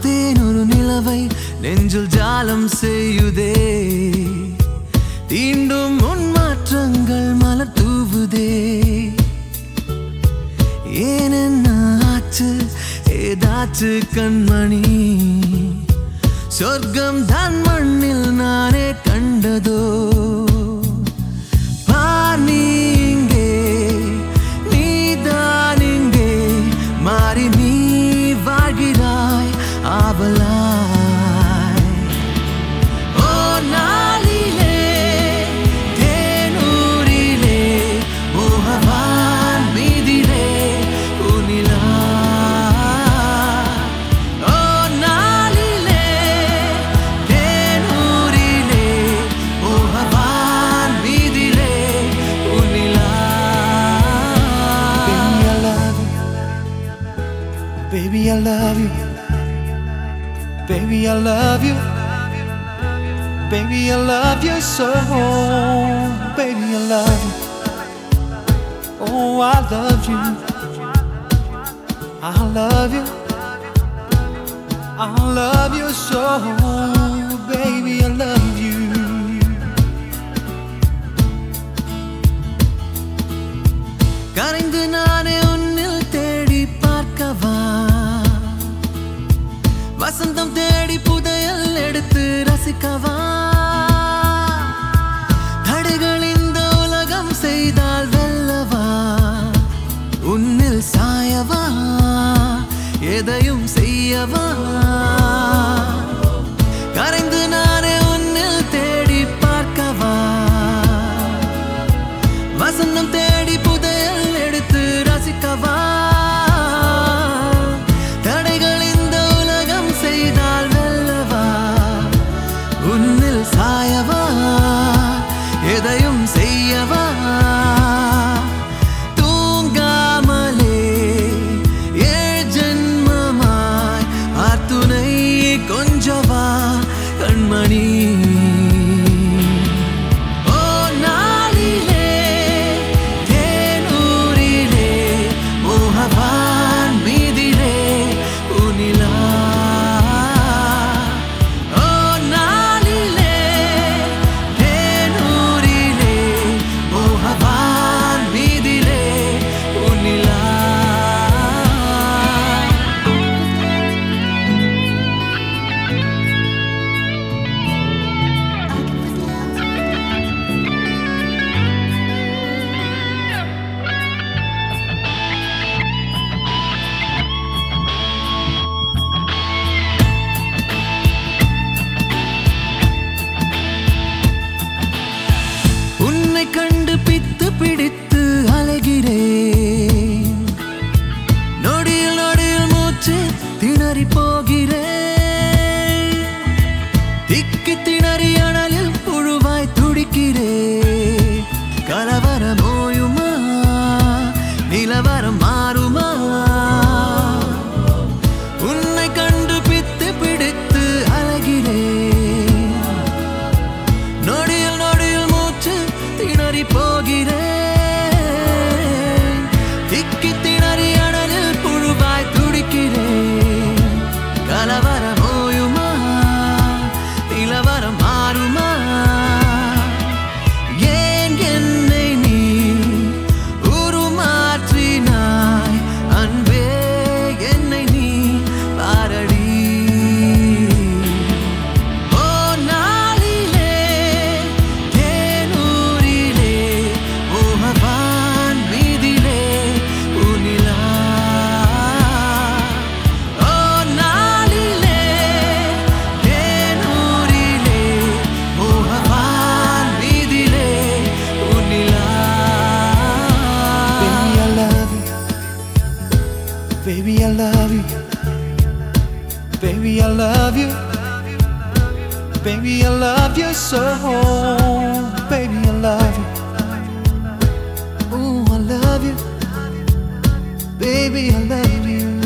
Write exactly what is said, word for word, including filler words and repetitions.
பார்த்தேன் ஒரு நிலவை நெஞ்சில் ஜாலம் செய்யுதே தீண்டும் உன் மாற்றங்கள் மலர் தூவுதே ஏனென்ன ஆச்சு ஏதாச்சு கண்மணி சொர்க்கம் தான் மண்ணில் நானே கண்டதோ பார் நீ இங்கே நீதான் இங்கே மாறி நீ வாழ்கிறாய் ஆவலாய் ஓ நாளிலே தேனூரிலே மோகவான் மீதிலே உனிலா ஓ நாளிலே தேனூரிலே மோகவான் மீதிலே உனிலா Baby I love you Baby I love you Baby I love you so Baby I love you Oh I love you I love you I love you so Baby I love you கரைந்து நானே உன்னில் தேடி பார்க்கவா வசந்தம் தேடி புதையல் எடுத்து ரசிக்கவா தடைகள் இந்த உலகம் செய்தால் வெல்லவா உன்னில் சாயவா எதையும் செய்யவா கரைந்து நானே உன்னில் தேடி பார்க்கவா வசந்தம் தேடி புதையல் எடுத்து ரசிக்கவா தடைகள் இந்த உலகம் செய்தால் வெல்லவா உன்னில் சாயவா எதையும் செய்யவா தூங்காமலே ஏழு ஜென்மமாய் ஆத்துணை கொஞ்சவா கண்மணி கண்டு பித்து பிடித்து அலைகிறேன் நொடியில் நொடியில் மூச்சு திணறி போகிறேன் திக்கி திணறி அனலில் புழுவாய் துடிக்கிறேன் கலவரம் ஓயுமா நிலவரம் மாறுமா உன்னை கண்டு பித்து பிடித்து அலைகிறேன் நொடியில் நொடியில் மூச்சு திணறி போகிறேன் திக்கி திணறி அனலில் புழுவாய் துடிக்கிறேன் கலவரம் ஓயுமா நிலவரம் மாறுமா ஏன் என்னை நீ உருமாற்றினாய் அன்பே என்னை நீ பாரடி Baby I love you Baby I love you Baby I love you so Baby I love you Oh I love you Baby I love you